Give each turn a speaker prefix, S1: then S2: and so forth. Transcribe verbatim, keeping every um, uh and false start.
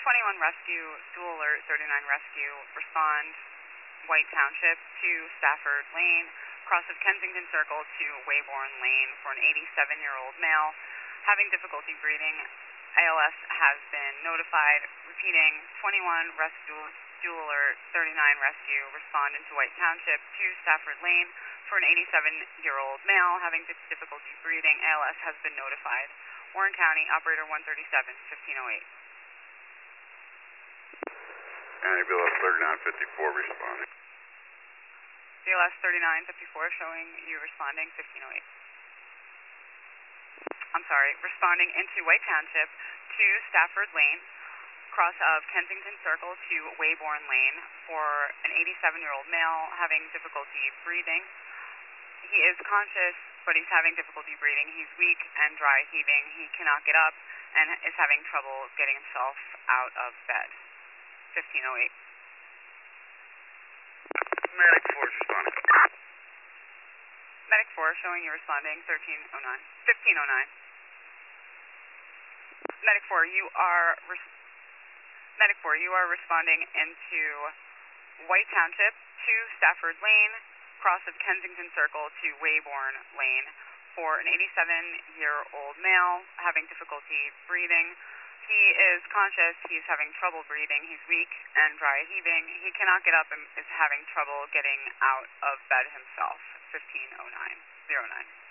S1: twenty-one Rescue, Dual Alert thirty-nine Rescue, respond White Township to Stafford Lane, cross of Kensington Circle to Wayborn Lane for an eighty-seven-year-old male having difficulty breathing. A L S has been notified. Repeating, twenty-one Rescue, Dual Alert thirty-nine Rescue, respond into White Township to Stafford Lane for an eighty-seven-year-old male having difficulty breathing. A L S has been notified. Warren County, operator one thirty-seven, fifteen oh eight.
S2: County B L S thirty-nine fifty-four responding.
S1: B L S thirty-nine fifty-four showing you responding, fifteen oh eight. I'm sorry, responding into White Township to Stafford Lane, cross of Kensington Circle to Wayborn Lane for an eighty-seven-year-old male having difficulty breathing. He is conscious, but he's having difficulty breathing. He's weak and dry heaving. He cannot get up and is having trouble getting himself out of bed. fifteen oh eight.
S2: Medic four is responding.
S1: Medic four showing you responding, thirteen oh nine. fifteen oh nine. Medic four, you are res- Medic four, you are responding into White Township to Stafford Lane, cross of Kensington Circle to Wayborn Lane for an eighty-seven-year-old male having difficulty breathing. He is conscious. He's having trouble breathing. He's weak and dry heaving. He cannot get up and is having trouble getting out of bed himself. fifteen oh nine. oh nine.